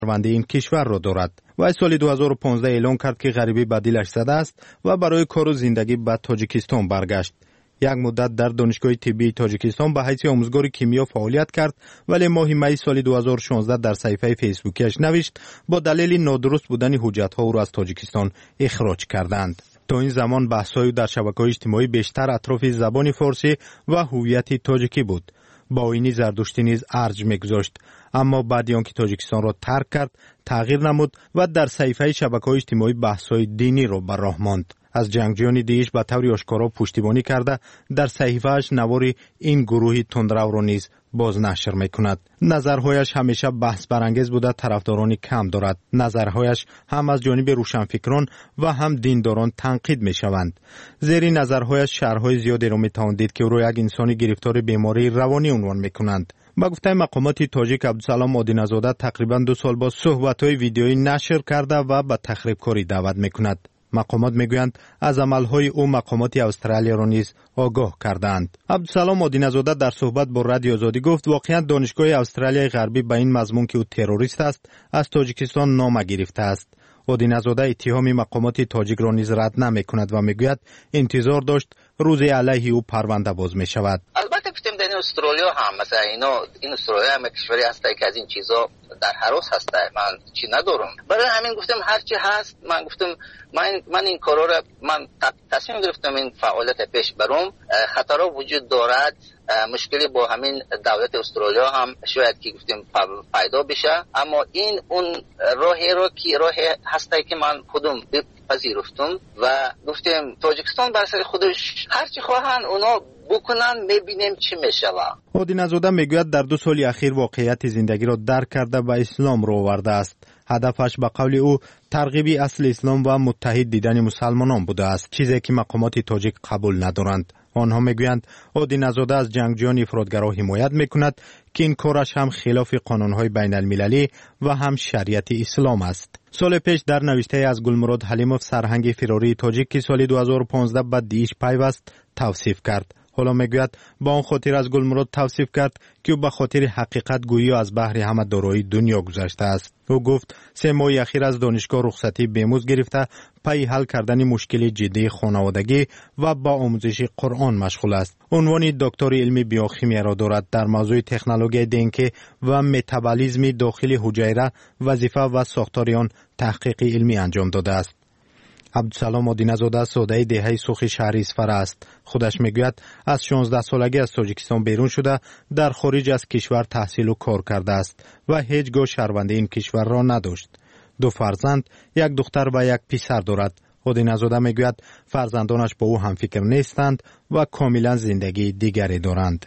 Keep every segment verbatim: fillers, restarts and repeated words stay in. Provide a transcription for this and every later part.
شهروند این کشور را دارد. و سال دو هزار و پانزده اعلام کرد که غریبی به دلش زده است و برای کار و زندگی به تاجیکستان برگشت. یک مدت در دانشگاه طبی تاجیکستان به حیث آموزگار کیمیا فعالیت کرد، ولی ماه می سال دو هزار و شانزده در صفحه فیسبوکیش نوشت با دلیل نادرست بودن حجت‌ها او را از تاجیکستان اخراج کردند. تا این زمان بحث‌های در شبکه‌های اجتماعی بیشتر اطراف زبان فارسی و هویت تاجیکی بود. با اینی زردشتی نیز ارج می‌گذاشت، اما بعد آنکه تاجیکستان را ترک کرد تغییر نمود و در صفحه شبکه‌های اجتماعی بحث‌های دینی را بر راه ماند. از جنگجویان دیش به طور آشکارا پشتیبانی کرده در صحیفه‌اش نواری این گروهی تندرو را نیز بازنشر می‌کند. نظرهایش همیشه بحث برانگیز بوده، طرفدارانی کم دارد. نظرهایش هم از جانب روشنفکران و هم دینداران تنقید می‌شوند. زیر نظرهایش شرح‌های زیادی را می‌توان دید که او را یک انسان گرفتار بیماری روانی عنوان می‌کنند. با گفته مقامات تاجیک، عبدالسلام مادین‌زاده تقریباً دو سال با صحبت‌های ویدیویی نشر کرده و به تخریبکاری دعوت می‌کند. مقامات میگویند از عملهای او مقامات استرالیا را نیز آگاه کردند. عبدالسلام مادین‌زاده در صحبت با رادیو آزادی گفت واقعا دانشگاه استرالیای غربی به این مضمون که او تروریست است از تاجیکستان نام گرفته است. مادین‌زاده اتهام مقامات تاجیک را نیز رد نمی‌کند و میگوید انتظار داشت روزی علیه او پرونده باز می‌شود. البته گفتم در استرالیا هم مثلا اینا این استرالیا هم کشوری هست که از این چیزا در حراس هست، من چی ندارم. برای همین گفتم هر چی هست من گفتم من من این کارا را من تصمیم گرفتم این فعالیت پیش برم. خطرها وجود دارد، مشکلی با همین دولت استرالیا هم شاید که گفتیم پیدا بشه، اما این اون راهی رو که راه هسته که من خودم پذیرفتم و گفتیم تاجیکستان بر سر خودش هر چی خواهن اونا بکنن، میبینیم چی میشه. مادین‌زاده میگوید در دو سال اخیر واقعیت زندگی را درک کرده و اسلام را آورده است. هدفش به قول او ترغیب اصل اسلام و متحد دیدن مسلمانان بوده است، چیزی که مقامات تاجیک قبول ندارند. آنها میگویند مادین‌زاده از جنگجویان افراطگرا حمایت میکند که این کارش هم خلاف قانون‌های بین المللی و هم شریعت اسلام است. سال پیش در نوشته از گلمراد حلیموف سرهنگ فراری تاجیک که سال دو هزار و پانزده به دیش پیوست توصیف کرد. حالا میگوید با آن خاطر از گلمراد توصیف کرد که او به خاطر حقیقت گویی از بحر همه دارایی دنیا گذشته است. او گفت سه ماه اخیر از دانشگاه رخصتی بیموز گرفته پی حل کردن مشکل جدی خانوادگی و با آموزش قرآن مشغول است. عنوان دکتر علمی بیوشیمی را دارد. در موضوع تکنولوژی دینک و متابولیسم داخل حجره وظیفه و ساختار آن تحقیق علمی انجام داده است. عبدالسلام مادین‌زاده سودای دهه سوخ شهر اسفر است. خودش میگوید از شانزده سالگی از تاجیکستان بیرون شده در خارج از کشور تحصیل و کار کرده است و هیچگاه شهروندی این کشور را نداشت. دو فرزند، یک دختر و یک پسر دارد. مادین‌زاده میگوید فرزندانش با او همفکر نیستند و کاملا زندگی دیگری دارند.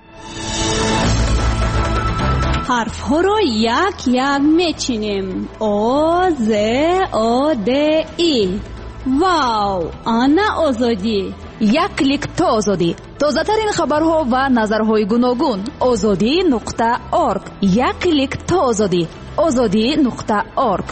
حرف ها رو یک یک میچینیم. او ز او د ای. واو، آنا آزادی. یک کلیک تا آزادی. تازه ترین خبرها و نظرهای گوناگون. آزادی نقطه اورگ. یک کلیک تا آزادی. آزادی نقطه اورگ.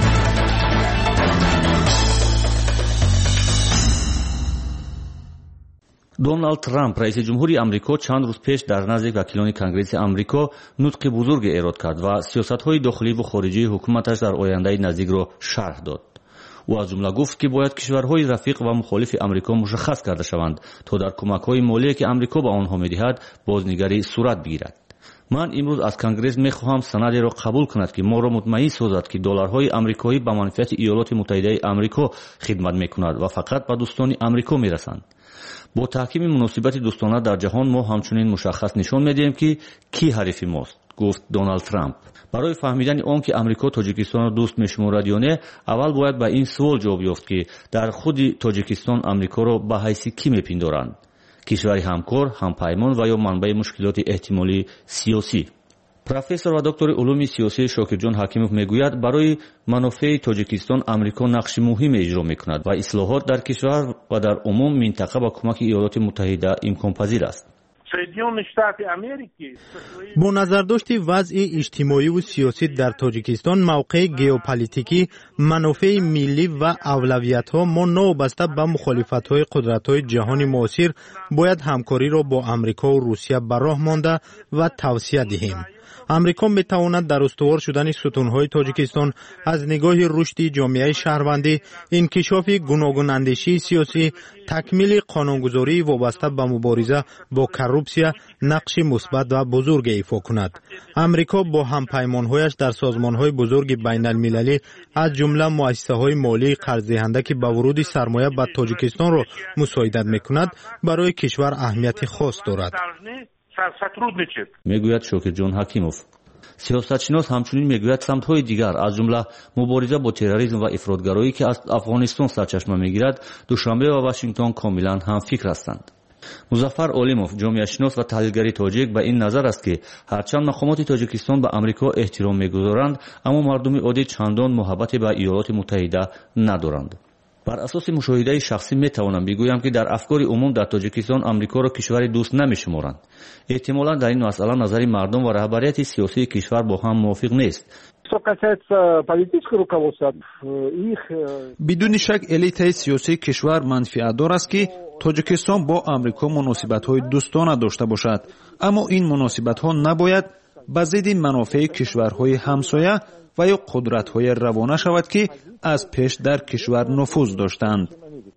دونالد ترامپ رئیس جمهوری آمریکا چند روز پیش در نزد وکیلان کنگره آمریکا نطق بزرگ ایراد کرد و سیاست‌های داخلی و خارجی حکومتش در آینده نزدیک را شرح داد. او از جمله گفت که باید کشورهای رفیق و مخالف آمریکا مشخص کرده شوند تا در کمک‌های مالی که آمریکا به آنها می‌دهد بازنگری صورت بگیرد. من امروز از کنگره می‌خواهم سندی را قبول کند که ما را مطمئن سازد که دلارهای آمریکایی به منفعت ایالات متحده آمریکا خدمت می‌کند و فقط به دوستان آمریکا می‌رسند. با تحکیم مناسبت دوستانه در جهان ما همچنین مشخص نشان می‌دهیم که کی حریف ماست، گفت دونالد ترامپ. برای فهمیدن آن که آمریکا تاجیکستان را دوست می‌شمارد یا نه، اول باید به این سوال جواب یافت که در خود تاجیکستان آمریکا را به حیث کی می‌پندارند؟ کشوری همکار، همپیمان و یا منبع مشکلات احتمالی سیاسی؟ پروفسور و دکتر علوم سیاسی شاکرجان حکیموف میگوید برای منافع تاجیکستان آمریکا نقش مهم اجرا میکند و اصلاحات در کشور و در عموم منطقه با کمک ایالات متحده امکان پذیر است. با نظرداشت وضع اجتماعی و سیاسی در تاجیکستان، موقع ژئوپلیتیکی، منافع ملی و اولویت‌ها، ما نوبسته به مخالفت‌های قدرت‌های جهان معاصر باید همکاری را با آمریکا و روسیه به راه مانده و توسعه دهیم. امریکا میتواند در استوار شدن ستونهای تاجیکستان از نگاه رشد جامعه شهروندی، انکشاف گوناگون اندیشی سیاسی، تکمیل قانونگذاری وابسته به مبارزه با کرپسیا نقش مثبت و بزرگ ایفا کند. امریکا با همپیمانهایش در سازمانهای بزرگ بین المللی از جمله مؤسسه‌های مالی قرض‌دهنده که به ورود سرمایه به تاجیکستان را مساعدت می‌کند، برای کشور اهمیت خاص دارد. میگوید شوکت جون حکیموف. سیاستشناس همچنین میگوید سمت‌های دیگر از جمله مبارزه با تروریسم و افراطگرایی که از افغانستان سرچشمه میگیرد، دوشنبه و واشنگتن کاملا هم فکر هستند. مظفر علیموف، جامعه شناس و تحلیلگر تاجیک، به این نظر است که هرچند مقامات تاجیکستان به امریکا احترام میگذارند، اما مردم عادی چندان محبت به ایالات متحده ندارند. بر اساس مشاهده شخصی میتوانم بگویم که در افکار عموم در تاجیکستان امریکا را کشور دوست نمیشمارند. احتمالا در این مسئله نظر مردم و رهبریت سیاسی کشور با هم موافق نیست. بدون شک الیت سیاسی کشور منفعت‌دار است که تاجیکستان با امریکا مناسبت‌های دوستانه داشته باشد، اما این مناسبت‌ها نباید به ضد منافع کشورهای همسایه و یا قدرت‌های روانه شود که از پیش در کشور نفوذ داشتند.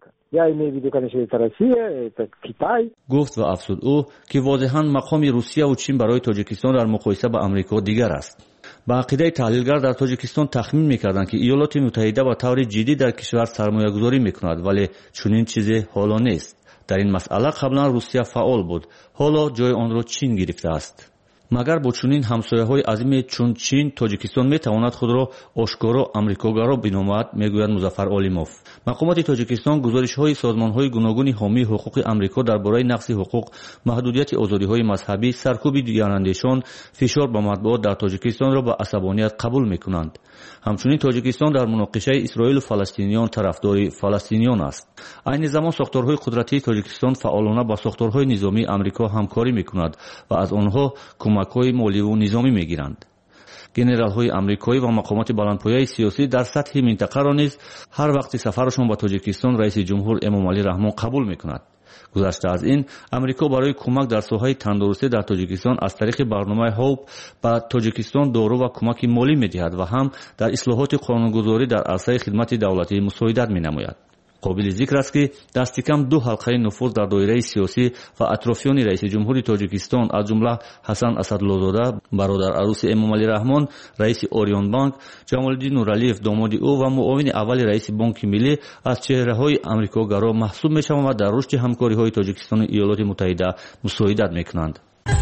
گفت و افزود او که واضحاً مقام روسیه و چین برای تاجیکستان در مقایسه با امریکا دیگر است. با عقیده تحلیلگر در تاجیکستان تخمین می‌کردند که ایالات متحده با طور جدی در کشور سرمایه‌گذاری می‌کند، ولی چنین چیزی حالا نیست. در این مسئله قبلا روسیه فعال بود، حالا جای آن را چین گرفته است. مگر با چنین همسایه‌های عظیم چون چین، تاجیکستان می‌تواند خود را آشکارا آمریکاگرا بنامد، میگوید مظفر علیموف. مقامات تاجیکستان گزارش‌های سازمان‌های گوناگون حامی حقوق آمریکا درباره نقض حقوق، محدودیت آزادی‌های مذهبی، سرکوب دیگراندیشان، فشار به مطبوعات در تاجیکستان را با عصبانیت قبول می‌کنند. همچنین تاجیکستان در مناقشه اسرائیل و فلسطینیان طرفدار فلسطینیان است. عین زمان ساختارهای قدرتی تاجیکستان فعالانه با ساختارهای نظامی آمریکا همکاری می‌کند و از آنها کمک‌های مالی و نظامی می‌گیرند. گنرال‌های آمریکایی و مقامات بلندپایه سیاسی در سطح منطقه را نیز هر وقت سفرشان به تاجیکستان رئیس جمهور امامعلی رحمان قبول می‌کند. گذشته از این، امریکا برای کمک در ساحه تندرستی در تاجیکستان از طریق برنامه هوپ به تاجیکستان دارو و کمک مالی می‌دهد و هم در اصلاحات قانونگذاری در عرصه خدمت دولتی مساعدت می‌نماید. قابل ذکر است که دست کم دو حلقه نفوذ در دایره سیاسی و اطرافیان رئیس جمهور تاجیکستان از جمله حسن اسدالله‌زاده، برادر عروس امامعلی رحمان، رئیس اوریون بانک، جمال‌الدین نورعلیف داماد او و معاون اول رئیس بانک ملی از چهره‌های آمریکاگرا محسوب می‌شوند و در رشد همکاری‌های تاجیکستان و ایالات متحده مساعدت می‌کنند.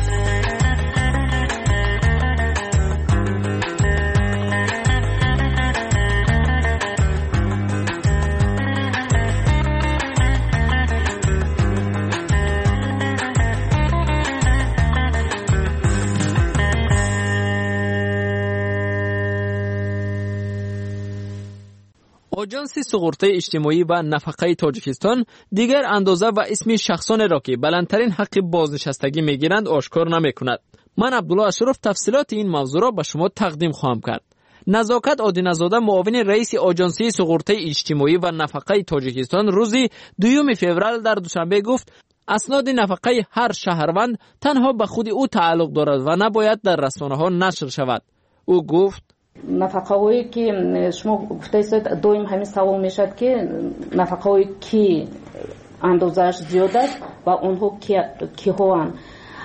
آژانس سقراط اجتماعی و نفقه تاجیکستان دیگر اندازه و اسم شخصان را که بلندترین حق بازنشستگی میگیرند آشکار نمیکند. من عبدالله اشرف تفصیلات این موضوع را به شما تقدیم خواهم کرد. نزاکت عادین‌زاده، معاون رئیس آژانس سقراط اجتماعی و نفقه تاجیکستان، روز دوم فوریه در دوشنبه گفت اسناد نفقه هر شهروند تنها به خود او تعلق دارد و نباید در رسانه‌ها نشر شود. او گفت نفقه هایی که شما گفته اید دویم همین سوال میشد که نفقه هایی که اندازهش زیاد است و اونها کی هستند.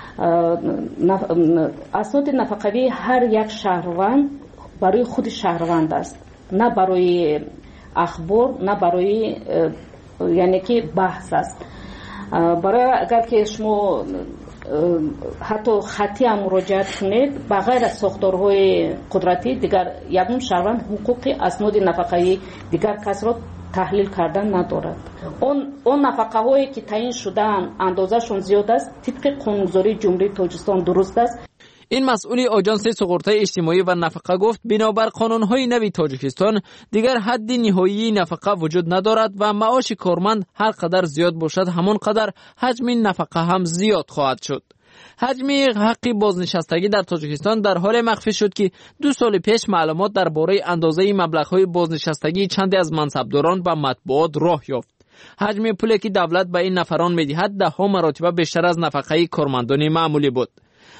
اسناد نفقوی هر یک شهروند برای خود شهروند است، نه برای اخبار، نه برای یعنی که بحث است. برای اگر که شما حتی خطی هم مراجعت کنید بغیر از ساختارهای قدرتی دیگر یکم شهروند حقوق اسناد نفقه‌ای دیگر کس را تحلیل کردن ندارد. اون اون نفقه هایی که تعیین شدن اندازه‌شون زیاد است، طبق قانونگذاری جمهوری تاجیکستان درست است. این مسئول آژانس سقراط اجتماعی و نفقه گفت بنابر قانون‌های نوی تاجیکستان دیگر حد نهایی نفقه وجود ندارد و معاش کارمند هر قدر زیاد باشد همان قدر حجم نفقه هم زیاد خواهد شد. حجم حق بازنشستگی در تاجیکستان در حال مخفی شد که دو سال پیش معلومات درباره اندازه مبلغ‌های بازنشستگی چند از منصبداران به مطبوعات راه یافت. حجم پولی که دولت به این نفران می‌دهد ده ها مراتب بیشتر از نفقه کارمندان معمولی بود.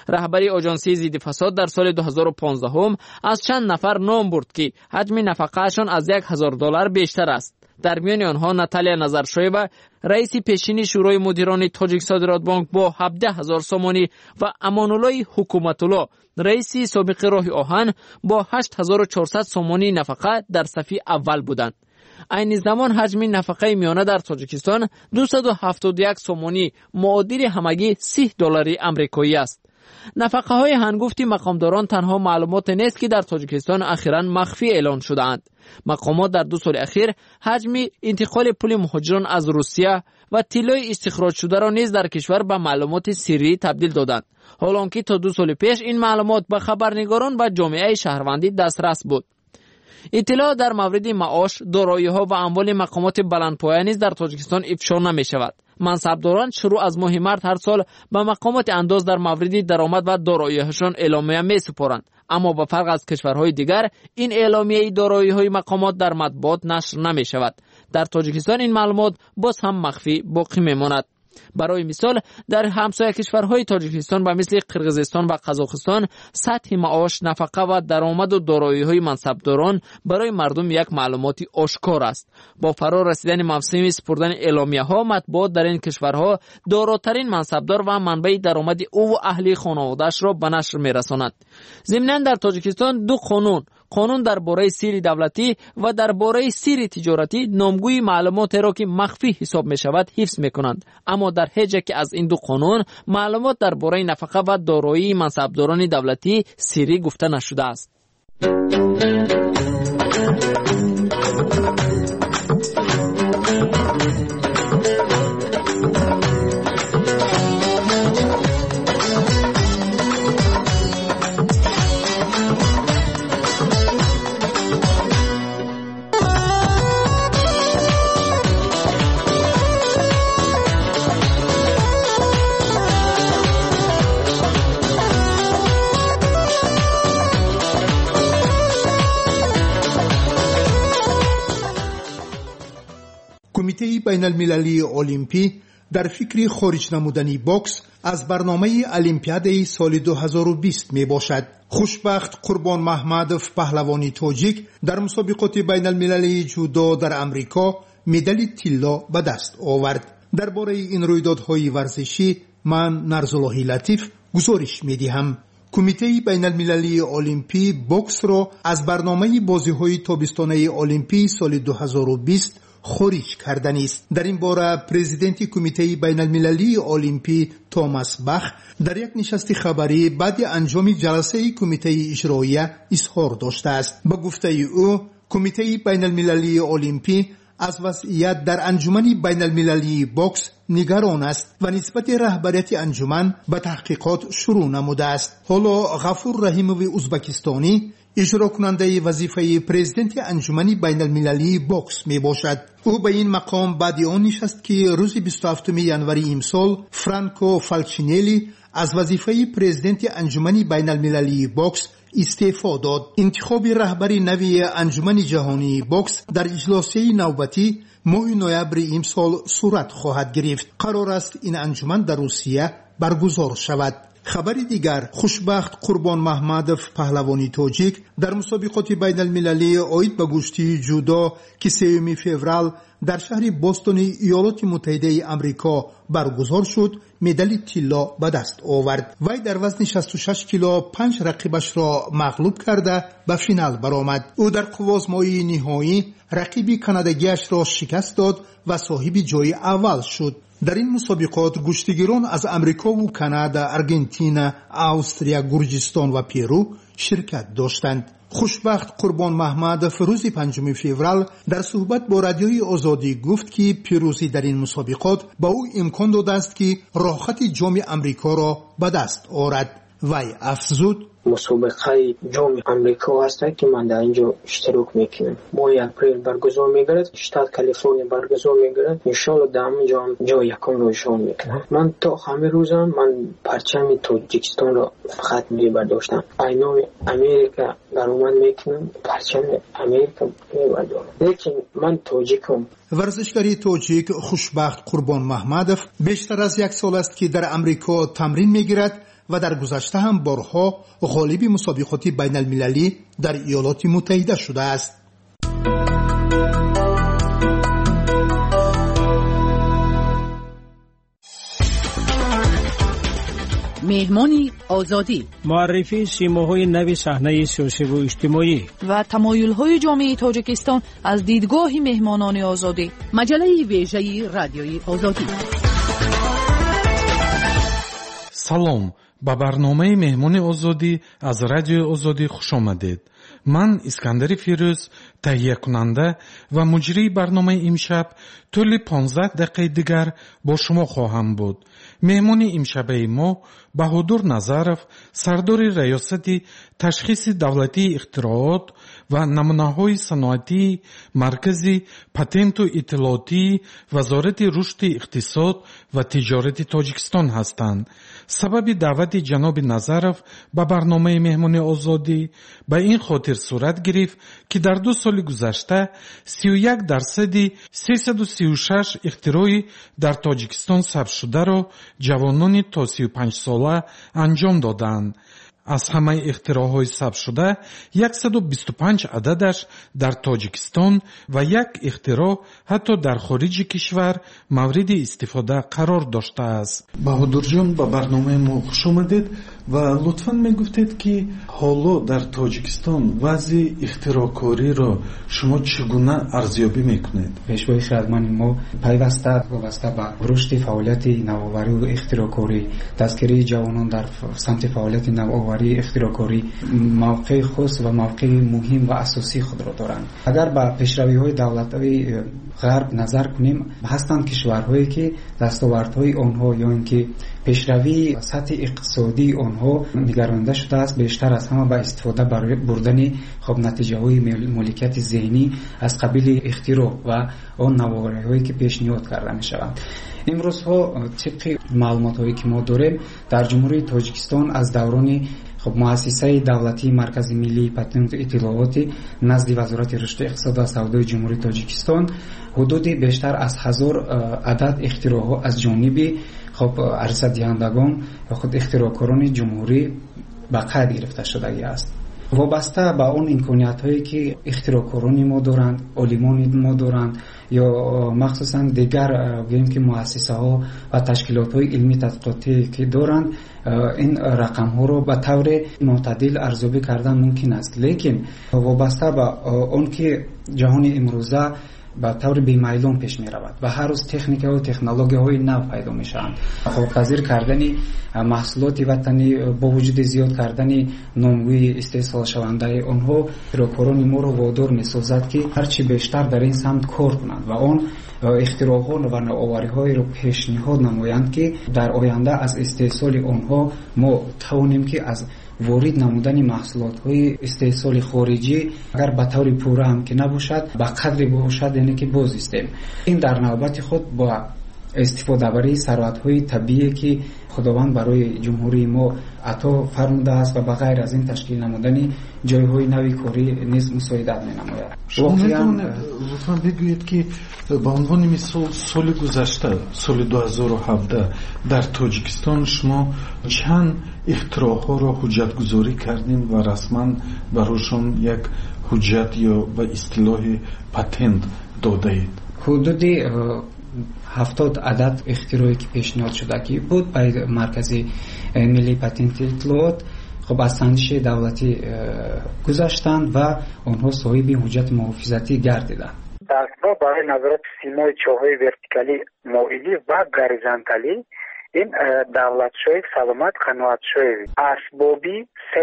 رهبری آژانسی ضد فساد در سال دو هزار و پانزده از چند نفر نام برد که حجم نفقه‌شان از یک هزار دلار بیشتر است. در میان آنها ناتالیا نظرشویوا رئیس پیشین شورای مدیران تاجیک صادرات بانک با هفده هزار سومانی و امان‌الله حکومت‌الله رئیس سابق راه آهن با هشت هزار و چهارصد سومانی نفقه در صف اول بودند. این زمان حجم نفقه میانه در تاجیکستان دویست و هفتاد و یک سومانی معادل همگی سی دلاری آمریکایی است. نفقه های هنگفتی مقامداران تنها معلومات نیست که در تاجیکستان اخیراً مخفی اعلان شده‌اند. مقامات در دو سال اخیر حجم انتقال پول مهاجران از روسیه و طلای استخراج شده را نیز در کشور به معلومات سری تبدیل دادند، حالانکه تا دو سال پیش این معلومات به خبرنگاران و جامعه شهروندی دسترس بود. اطلاع در مورد معاش، دارایی‌ها و اموال مقامات بلندپایه نیز در تاجیکستان افشا نمی‌شود. منصبداران شروع از ماه مارس هر سال به مقامات انداز در مورد درآمد و دارایی‌هاشان اعلامیه می‌سپارند، اما به فرق از کشورهای دیگر این اعلامیه دارایی‌های مقامات در مطبوعات نشر نمی‌شود. در تاجیکستان این معلومات باز هم مخفی باقی می‌ماند. برای مثال در همسایه کشورهای تاجیکستان به مثل قرقیزستان و قزاقستان سطح معاش، نفقه و درآمد و دارایی‌های منصبداران برای مردم یک معلوماتی آشکار است. با فرا رسیدن موسم سپردن اعلامیه‌ها، مطبوعات در این کشورها داراترین منصبدار و منبع درآمد او و اهل خانواده‌اش را به نشر می‌رساند. ضمناً در تاجیکستان دو قانون قانون درباره سیر دولتی و درباره سیر تجارتی نامگوی معلومات را که مخفی حساب می شود حفظ می کنند، اما در هیچ یک از این دو قانون معلومات درباره نفقه و دارایی منصبداران دولتی سری گفته نشده است. کمیته بین المللی المپی در فکر خارج نمودن بوکس از برنامه المپیاد سال دو هزار و بیست می باشد. خوشبخت قربان محمدوف پهلوانی تاجیک در مسابقات بین المللی جودو در امریکا مدال طلا به دست آورد. درباره این رویدادهای ورزشی من نرزالله لطیف گزارش می دهم. کمیته بین المللی المپی بوکس را از برنامه بازی‌های تابستانه المپی سال دو هزار و بیست خارج کردن است. در این باره پرزیدنت کمیته بین المللی المپی توماس باخ در یک نشست خبری بعد انجام جلسه کمیته اجرایی اظهار داشته است. با گفته او کمیته بین المللی المپی از وضعیت در انجمن بین المللی بوکس نگران است و نسبت رهبریت انجمن به تحقیقات شروع نموده است. حالا غفور رحیموی ازبکستانی اجرا کننده وظیفه پرزیدنت انجمن بین المللی بوکس می باشد. او به این مقام بعد آن نشست که روز بیست و هفتم ژانویه امسال فرانکو فالچینلی از وظیفه پرزیدنت انجمن بین المللی بوکس استعفا داد. انتخاب رهبری نوی انجمن جهانی بوکس در اجلاس نوبتی ماه نوامبر امسال صورت خواهد گرفت. قرار است این انجمن در روسیه برگزار شود. خبر دیگر، خوشبخت قربان محمدوف پهلوانی تاجیک در مسابقات بین المللی آید به گشتی جودو که سوم فوریه در شهر بوستون ایالات متحده آمریکا برگزار شد مدال طلا به دست آورد. وی در وزن شصت و شش کیلو پنج رقیبش را مغلوب کرده به فینال برآمد. او در قوازمایی نهایی رقیب کاناداییش را شکست داد و صاحب جای اول شد. در این مسابقات گشتیگیران از امریکا و کانادا، آرژانتین، استرالیا، گرجستان و پیرو شرکت داشتند. خوشبخت قربان محمدوف روز پنجم فوریه در صحبت با رادیوی آزادی گفت که پیروزی در این مسابقات با او امکان داده است که راحت جام امریکا را به دست آورد. وی افزود مسابقه جام امریکا هست که من در اینجا اشتراک میکنم. ماه اپریل برگزار میگردد، شتات کالیفرنیا برگزار میگردد. ان شاء الله در اونجا جای یکم رو نشان میکنم. من تا همه روزم من پرچم تاجیکستان رو فقط میبرداشتم. اینا امریکا درآمد میکنم، پرچم امریکا میبردارم. لیکن من تاجیکم. ورزشکاری تاجیک خوشبخت قربان محمدов بیشتر از یک سال است که در امریکا تمرین میگیرد و در گذشته هم بارها غالب مسابقات بین المللی در ایالات متحده شده است. مهمانی آزادی، معرفی سیماهای نوی صحنه سیاسی و اجتماعی و تمایل‌های جامعه تاجیکستان از دیدگاه مهمانان آزادی. مجله ویژه رادیوی آزادی. سلام، ба барномаи меҳмони озодӣ аз радиои озодӣ хуш омадед. ман искандари фирӯз таҳиякунанда ва муҷрии барномаи имшаб тӯли понздаҳ дақиқаи дигар бо шумо хоҳам буд. меҳмони имшабаи мо баҳодур назаров, сардори раёсати ташхиси давлатии ихтироот ва намунаҳои саноатии маркази патенту иттилоотии вазорати рушди иқтисод ва тиҷорати тоҷикистон ҳастанд. сабаби даъвати ҷаноби назаров ба барномаи меҳмони озодӣ ба ин хотир сурат гирифт ки дар ду соли гузашта сию як дарсади сесаду сию шаш ихтирои дар тоҷикистон сабтшударо ҷавонони то сию панҷсола анҷом доданд. аз ҳамаи ихтироҳои сабтшуда яксаду бисту панҷ ададаш дар тоҷикистон ва як ихтироъ ҳатто дар хориҷи кишвар мавриди истифода қарор доштааст. баҳодурҷон, ба барномаи мо хуш омадед ва лутфан мегуфтед ки ҳоло дар тоҷикистон вазъи ихтироъкориро шумо чигуна арзёбӣ мекунед? пешгоҳи хиратманди мо пайваста вобаста ба рушди фаъолияти навоварию ихтироъкорӣ, дастгирии ҷавонон дар самти фаъолияти навоварии ихтироъкорӣ мавқеи хус ва мавқеи муҳим ва асосии худро доранд. агар ба пешравиҳои давлатави ғарб назар кунем, ҳастанд кишварҳое ки дастовардҳои онҳо ё ин ки пешравии сатҳи иқтисодии онҳо нигаронда шудааст бештар аз ҳама ба истифода бурдани хоб натиҷаҳои моликияти зеҳнӣ аз қабили ихтироъ ва он навовариҳое ки пешниҳод карда мешаванд. имрӯзҳо тибқи маълумотҳое ки мо дорем, дар ҷумҳурии тоҷикистон аз даврони خب مؤسسه دولتی مرکز ملی پتنت اطلاعاتی نزد وزارت رشد اقتصاد و سودای جمهوری تاجیکستان حدودی بیشتر از هزار عدد اختراعات از جانب خب عرضه دهندگان خود اختراعکاران جمهوری به قید گرفته شده است. وابسته به اون امکانیت هایی که اختراعکاران ما دارند، عالمان ما دارند یا مخصوصا دیگر بگیم که مؤسسه ها و تشکیلات های علمی تحقیقاتی که دارند، این رقم ها رو به طور معتدل ارزیابی کردن ممکن است. لیکن وابسته به اون که جهان امروزه به طور بی‌میلان پیش می رود و هر روز تکنیک و تکنولوژی های نو پیدا می شوند. خودپذیر کردن محصولات وطنی با وجود زیاد کردن نامگوی استحصال شونده آنها اختراعکاران ما رو وادار می سازد که هرچی بیشتر در این سمت کار کنند و آن اختراعات و نوآوری های رو پیشنهاد نمایند که در آینده از استحصال آنها ما توانیم که از وارد نمودن محصولات های استحصال خارجی اگر به طور پوره هم که نباشد به قدری باشد، یعنی که باز استیم. این در نوبت خود با استفاده بری ثروت های طبیعی که خداوند برای جمهوری ما عطا فرموده است و بغیر از این تشکیل نمودن جایهای نوی کاری نیز مساعدت می‌نماید. شما می‌توانید لطفاً بگویید که به عنوان مثال سال گذشته سال دو هزار و هفده در تاجیکستان شما چند اختراع‌ها را حجت گذاری کردین و رسما برایشان یک حجت یا به اصطلاح پتنت داده اید؟ حدودی هفتاد عدد اختراعی که پیشنهاد شده که بود به مرکز ملی پتنت اطلاعات خب از سنجش دولتی گذاشتند و آنها صاحب حجت محافظتی گردیدند. دستگاه برای نظارت سیمای چاهای ورتیکالی مائلی و گریزانتالی این دولت‌شوی سلامت قناعت‌شوی اسبابی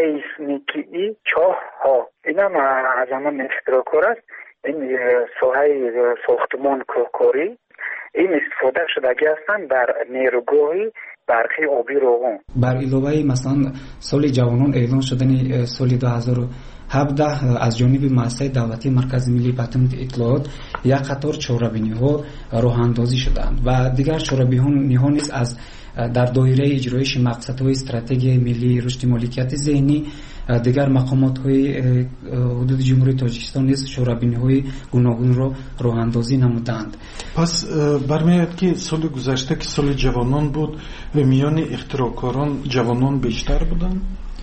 سیسمیکی چاه ها این هم از همان اختراعکار است. این ساحه ساختمان کاری این استفاده شدگی هستند در نیروگاهی барқи оби роғун. бар иловаи маслан соли ҷавонон эълон шудани соли дуҳазору ҳабдаҳ аз ҷониби муассисаи давлатии маркази миллии патенти иттилоот як қатор чорабиниҳо роҳандозӣ шуданд ва дигар чорабиниҳо низ аз дар доираи иҷроиши мақсадҳои стратегияи миллии рушди моликияти зеҳнӣ дигар мақомотҳои ҳудуди ҷумҳурии тоҷикистон низ чорабиниҳои гуногунро роҳандозӣ намуданд. пас бармеояд ки соли гузашта ки соли ҷавонон буд миёни ихтироъкорон ҷавонон бештар буданд.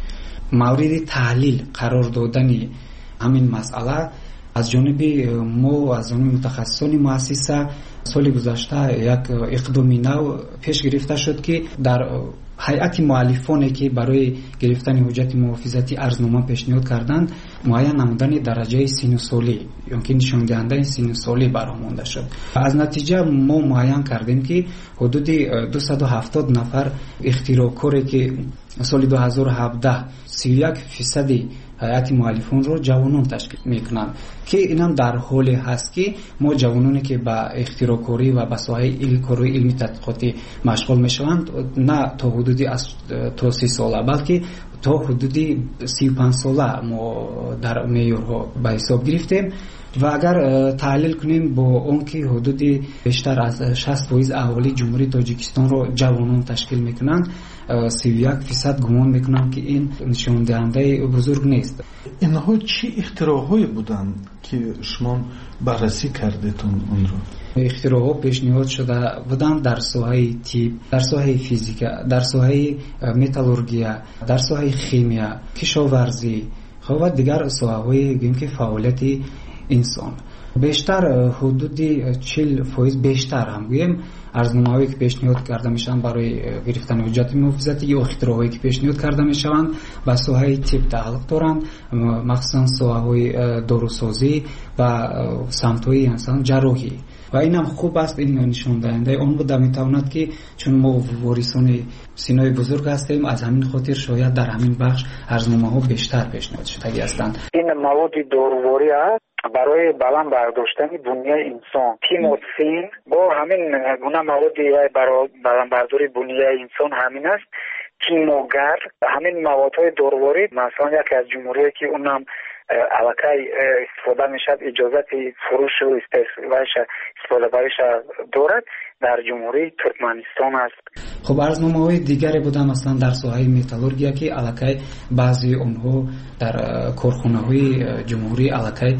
мавриди таҳлил қарор додани ҳамин масъала аз ҷониби мо аз ҷониби мутахассисони муассиса соли гузашта як иқдоми нав пеш гирифта шуд ки дар ҳайати муаллифоне ки барои гирифтани ҳуҷҷати муҳофизати арзнома пешниҳод карданд муайян намудани дараҷаи сину солӣ ё ки нишондиҳандаи сину солӣ баромонда шуд. аз натиҷа мо муайян кардем ки ҳудуди дусаду ҳафтод нафар ихтироъкоре ки соли дуҳазору ҳабдаҳ сию як фисади ҳайати муаллифонро ҷавонон ташкил мекунанд ки инам дар ҳоле ҳаст ки мо ҷавононе ки ба ихтироъкорӣ ва ба соҳаи корҳои илми тадқиқотӣ машғул мешаванд на то ҳудуди то си сола балки то ҳудуди сию панҷ сола мо дар меъёрҳо ба ҳисоб гирифтем ва агар таҳлил кунем бо он ки ҳудуди бештар аз шаст фоиз аҳолии ҷумҳурии тоҷикистонро ҷавонон ташкил мекунанд сию як фисад гумон мекунам ки ин нишондиҳандаи бузург нест. инҳо чӣ ихтироъҳое буданд ки шумо баррасӣ кардетон онро? ихтироъҳо пешниҳод шуда буданд дар соҳаи тиб, дар соҳаи физика, дар соҳаи металлургия, дар соҳаи химия, кишоварзӣ ва дигар соҳаҳои гӯем ки фаъолияти инсон. бештар ҳудуди чил фоиз бештар ҳам гӯем арзномаҳое ки пешниҳод карда мешаванд барои гирифтани ҳуҷҷати муҳофизатӣ ё ихтироъҳое ки пешниҳод карда мешаванд ба соҳаи тиб тааллуқ доранд, махсусан соҳаҳои дорусозӣ ва самтҳои масалан ҷарроҳӣ. ва инам хуб аст, ин нишондиҳандаи он буда метавонад ки чун мо ворисони синои бузург ҳастем, аз ҳамин хотир шояд дар ҳамин бахш арзномаҳо бештар пешниҳод шудагӣ ҳастанд. ин маводи доруворӣ аст барои баланд бардоштани буняи инсон. тимоцин бо ҳамин гуна маводи баландбардори буняи инсон ҳамин аст. тимогар ҳамин маводҳои доруворӣ масалан яке аз ҷумҳурие ки унам аллакай истифода мешавад, иҷозати фурӯшу истифодабариша дорад, дар ҷумҳурии Туркманистон аст. хуб арзномаҳои дигаре буда масалан дар соҳаи металлургия ки аллакай баъзии онҳо дар корхонаҳои ҷумҳурӣ аллакай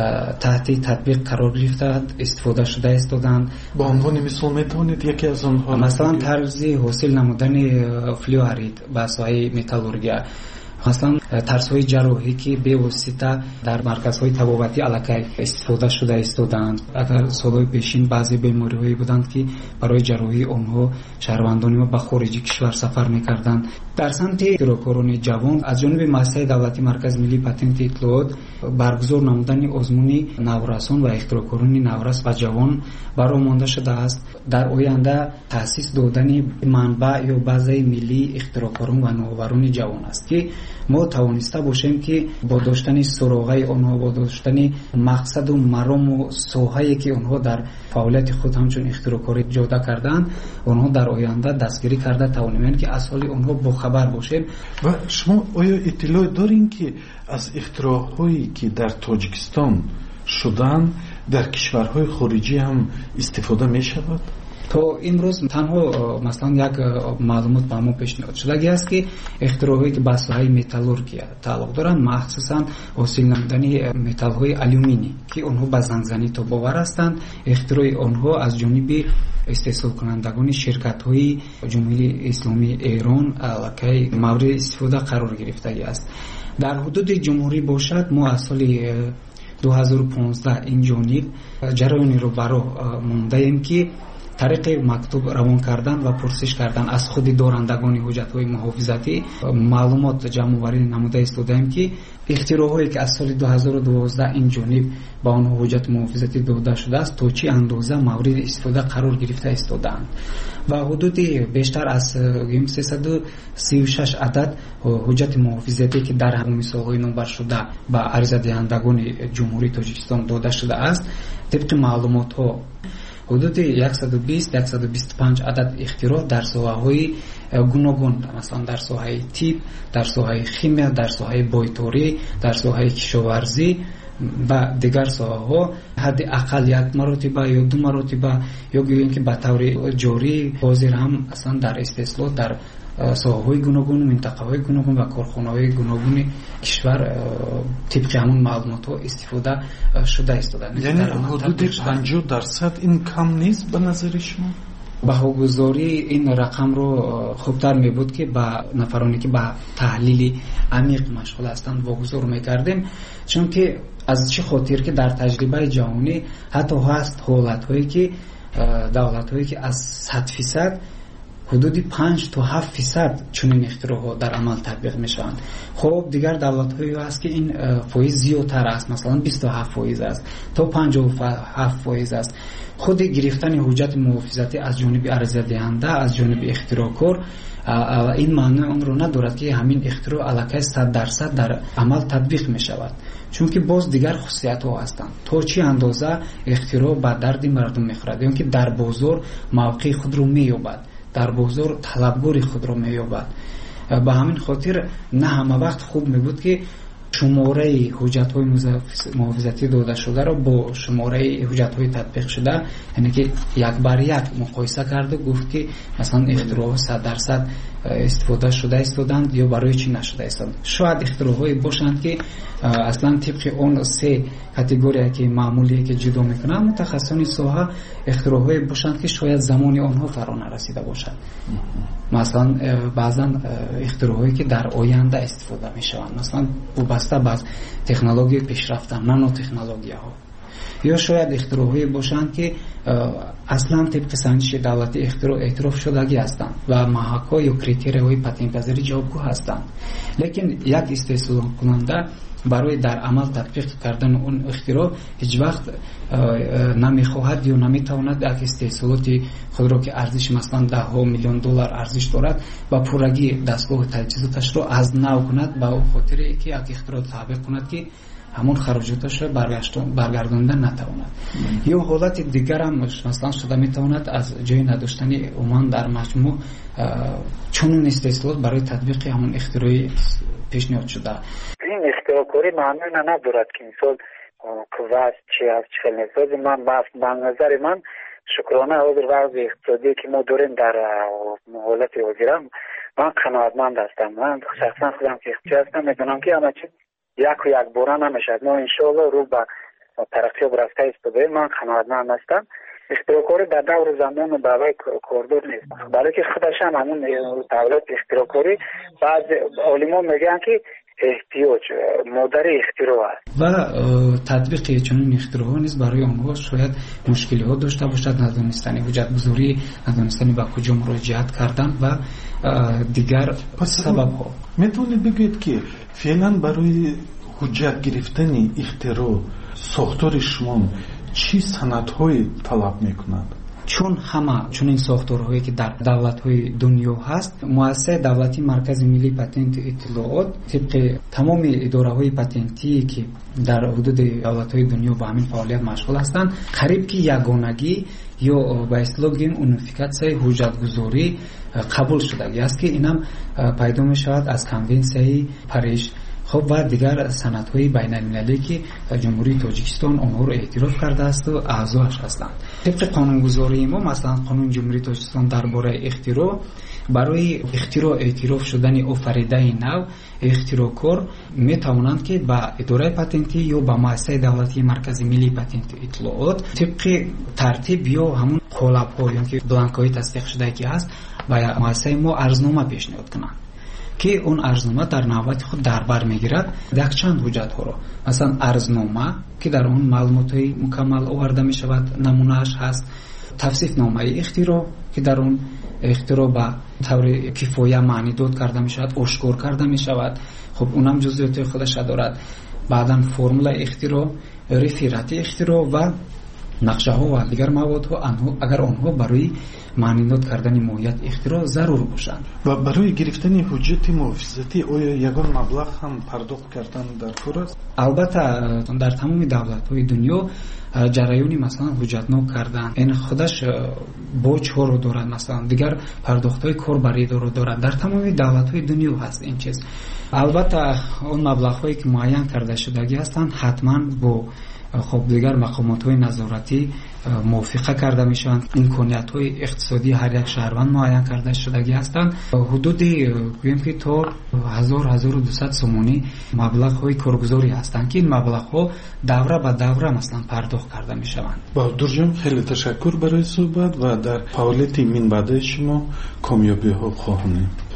таҳти татбиқ қарор гирифтанд, истифода шуда истоданд. ба унвони мисол метавонед яке аз онҳо? масалан тарзи ҳосил намудани флюорид ба соҳаи металлургия, масалан тарсҳои ҷарроҳӣ ки бевосита дар марказҳои табобатӣ аллакай истифода шуда истоданд. агар солҳои пешин баъзе бемориҳое буданд ки барои ҷарроҳии онҳо шаҳрвандони мо ба хориҷи кишвар сафар мекарданд. дар самти ихтироъкорони ҷавон аз ҷониби муассисаи давлатии маркази миллии патенти иттилоот баргузор намудани озмуни наврасон ва ихтироъкорони наврас ва ҷавон баромонда шудааст. дар оянда таъсис додани манбаъ ё базаи миллии ихтироъкорон ва новарони ҷавон аст ки мо тавониста бошем ки бо доштани суроғаи онҳо, бо доштани мақсаду марому соҳае ки онҳо дар фаъолияти худ ҳамчун ихтироъкорӣ ҷода кардаанд, онҳо дар оянда дастгирӣ карда тавонем ки аз ҳоли онҳо бохабар бошем. ва шумо оё иттилоъ дорем ки аз ихтироъҳое ки дар Тоҷикистон шуданд дар кишварҳои хориҷӣ ҳам истифода мешавад? то имрӯз танҳо масалан як маълумот ба мо пешниҳод шудагӣ аст ки ихтироъҳое ки ба соҳаи металлургия тааллуқ доранд, махсусан ҳосил намудани металлҳои алюминий ки онҳо ба зангзанӣ тобовар ҳастанд, ихтирои онҳо аз ҷониби истеҳсолкунандагони ширкатҳои ҷумҳурии исломии Эрон аллакай мавриди истифода қарор гирифтагӣ аст. дар ҳудуди ҷумҳурӣ бошад, мо аз соли дуҳазору понздаҳ инҷониб ҷараёнеро ба роҳ мондаем ки тариқи мактуб равон кардан ва пурсиш кардан аз худи дорандагони ҳуҷҷатҳои муҳофизатӣ маълумот ҷамъоварӣ намуда истодаем ки ихтироъҳое ки аз соли дуҳазору дувоздаҳ инҷониб ба онҳо ҳуҷҷати муҳофизатӣ дода шудааст, то чӣ андоза мавриди истифода қарор гирифта истодаанд. ва ҳудуди бештар аз сесаду сию шаш адад ҳуҷҷати муҳофизатӣ ки дар мисолҳои номбаршуда ба аризадиҳандагони ҷумҳурии Тоҷикистон дода шудааст, тибқи маълумотҳо حدود صد و بیست صد و بیست و پنج عدد اختراع در ساحه‌های گوناگون، مثلا در ساحه طب، در ساحه شیمی، در ساحه بایطوری، در ساحه کشاورزی و دیگر ساحه‌ها حد اقل یک مرتبه یا دو مرتبه یا گوییم که به طور جاری حاضر هم اصلا در استحصالات در ساحه‌های گوناگون، منطقه‌های گوناگون و کارخانه‌های گوناگون کشور طبق همون معلومات‌ها استفاده شده است. یعنی حدود پنجاه درصد این کم نیست به نظر شما؟ بهاگذاری این رقم رو خوبتر می بود که با نفرانی که با تحلیل عمیق مشغول هستند واگذار می‌کردیم، چون که از چه خاطر که در تجربه جهانی حتی هست حالت‌هایی که دولت‌هایی که از صد فیصد حدود پنج تا هفت فیصد چنین اختراعات در عمل تطبیق میشوند. خب دیگر دولت‌هایی هست که این فایز زیادتر است، مثلا بیست و هفت فایز است تا پنجاه و هفت فایز است. خود گرفتن حجت محافظتی از جانب عرضه دهنده، از جانب اختراعکار، این معنی اون رو ندارد که همین اختراع الکی صد درصد در عمل تطبیق می شود، چون که باز دیگر خصوصیت ها هستند. تا چی اندازه اختراع به درد مردم می خورد، یعنی که در بازار موقع خود رو می یابد، در بازار طلبگار خود رو می یابد. به همین خاطر نه همه وقت خوب می بود که شماره حجت های محافظتی داده شده را با شماره حجت های تطبیق شده، یعنی که یک بر یک مقایسه کرده گفت که مثلا اختراع صد درصد استفاده شده استودند یا برای چی نشده استودند. شاید اختراع های باشند که اصلا طبق اون سه کاتگوری که معمولی که جدا میکنن متخصصان ساحه اختراع های باشند که شاید زمان آنها فرا نرسیده باشد. مثلا بعضا اختراع هایی که در آینده استفاده میشوند، مثلا وابسته به تکنولوژی پیشرفته، نانو تکنولوژی ها، یا شاید اختراعی باشند که اصلا طبق سنجش دولتی اختراع اعتراف شدگی هستند و محک‌ها یا کریتریاهای پتنت پذیری جوابگو هستند. لیکن یک استحصال کننده برای در عمل تطبیق کردن اون اختراع هیچ وقت نمیخواهد یا نمیتواند یک استحصالات خود را که ارزش مثلا ده ها میلیون دلار ارزش دارد و پورگی دستگاه تجهیزاتش را از نو کند به او خاطر که یک اختراع تطبیق کند که همون خراجاتش را برگردانده نتواند. یا حالت دیگر هم مثلا شده میتواند از جای نداشتن عمان در مجموع چون استحصالات برای تطبیق همون اختراعی پیشنهاد شده. این اختراعکاری معنی ندارد که مثال قوت چی از چه نسازی. من به نظر من شکرانه حاضر وضع اقتصادی که ما داریم در حالت حاضرم من قناعتمند هستم. من شخصا خودم که اختیار هستم میدونم که همه چیز یک و یک باره نمیشد. ما انشاءالله رو به ترقی و رفته ایستاده. من قناعتمند هستم. اختراعکاری در دور زمان و برای کاردار نیست، برای که خودش هم همون دولت اختراعکاری بعض عالمان میگن که احتیاج مادر اختراع است و تطبیق چنین اختراع نیست برای آنها شاید مشکلی ها داشته باشد، ندانستن حجت گذاری، ندانستن به کجا مراجعت کردن و دیگر سبب ها. میتونید بگید که فعلا برای حجت گرفتن اختراع ساختار شما چی سندهای طلب میکند؟ چون همه چون این ساختارهایی که در دولت‌های دنیا هست، مؤسسه دولتی مرکز ملی پتنت اطلاعات طبق تمام اداره‌های پتنتی که در حدود دولت‌های دنیا با همین فعالیت مشغول هستند، قریب که یگانگی یا به اصطلاح گیم اونیفیکاسیون حجت‌گذاری قبول شده است که اینم پیدا می‌شود از کنونسیون پاریس. خب و دیگر سندهای بین المللی که جمهوری تاجیکستان آنها رو اعتراف کرده است و اعضاش هستند. طبق قانونگذاری ما مثلا قانون جمهوری تاجیکستان درباره اختراع، برای اختراع اعتراف شدن آفریده نو اختراعکار می توانند که با اداره پتنتی یا با مؤسسه دولتی مرکز ملی پتنت اطلاعات طبق ترتیب یا همون قالب‌ها یا که بلانک‌های تصدیق شده که هست با مؤسسه ما عرضنامه پیشنهاد کنند که اون عرضنامه در نوبت خود در بر میگیرد یک چند حجت ها را، مثلا عرضنامه که در اون معلومات های مکمل آورده می شود، نمونهش هست، توصیف نامه اختراع که در اون اختراع به طور کفایه معنی داد کرده می شود، آشکار کرده می شود. خب اونم جزئیات خودش دارد. بعداً فرمول اختراع، رفرت اختراع و нақшаҳо ва дигар маводҳо агар онҳо барои маънидод кардани моҳият ихтироъ зарур бошанд. ва барои гирифтани ҳуҷҷати муҳофизатӣ оя ягон маблағ ҳам пардохт кардан дар кор аст? албатта дар тамоми давлатҳои дунё ҷараёни масалан ҳуҷҷатнок кардан ин худаш боҷҳоро дорад, масалан дигар пардохтҳои корбаридоро дорад. дар тамоми давлатҳои дунё ҳаст ин чиз. албатта он маблағҳое ки муайян карда шудагӣ ҳастанд ҳатман бо خب دیگر مقامات‌های نظارتی موافقه کرده میشوند. امکانیت‌های اقتصادی هر یک شهروند معین کرده شدگی هستند. حدودی گویم که تا هزار هزار و دویست سومونی مبلغ‌های کارگزاری هستند که این مبلغ‌ها دوره به دوره مثلا پرداخت کرده میشوند. بهادر جان خیلی تشکر برای صحبت و در فعالیت من بعد شما کامیابی‌ها خواهیم.